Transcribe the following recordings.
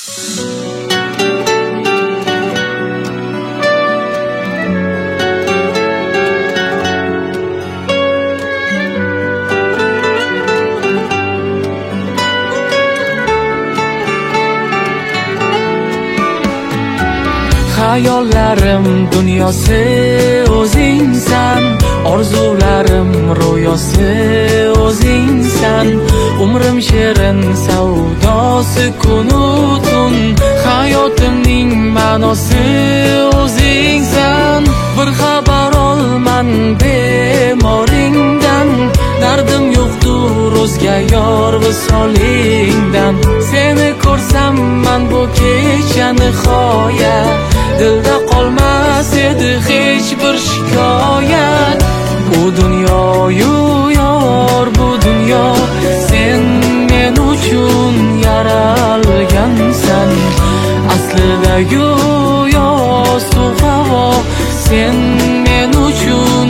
Hayollarim dunyosi o'zingsan, orzularim ro'yosi o'zingsan, umrim shirin savdosi kunu tun, hayotimning ma'nosi o'zingsan. Bir xabar olman bemoringdan, dardim yo'qdur o'zga yor visolingdan. Seni ko'rsam man bu kecha nihoya, dilda qolmas edi hech bir shikoyat. Bu dunyoyu yor, bu dunyo sen men uchun yaralgansan. Aslida go'yo suv havo sen men uchun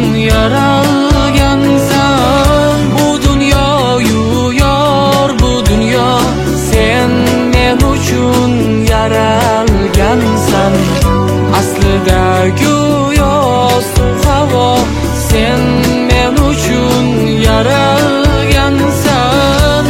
yaralgansan. Bu dunyoyu yor, bu dunyo sen men uchun yaralgansan. Aslida go'yo suv havo sen men uchun yaralgansan.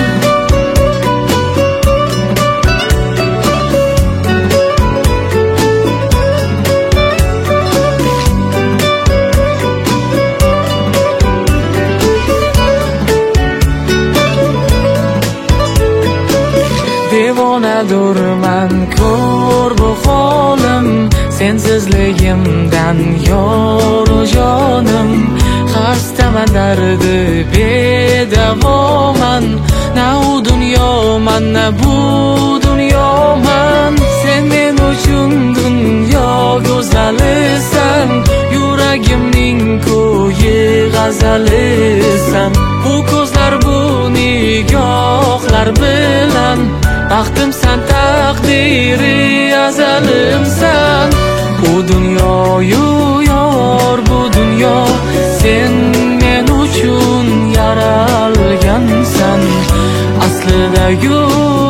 Devonadurman ko'r bu holim, sensizligimdan yor jonim. Xastaman dardi bedavoman, na u dunyoman na bu dunyoman. Sen men uchun dunyo go'zalisan, yuragimning ko'yi g'azalisan. Bu ko'zlar bu nigohlar bilan baxtimsan, taqdiri azalimsan. Bu dunyoyu yor, bu dunyo sen men uchun yaralgansan. Aslida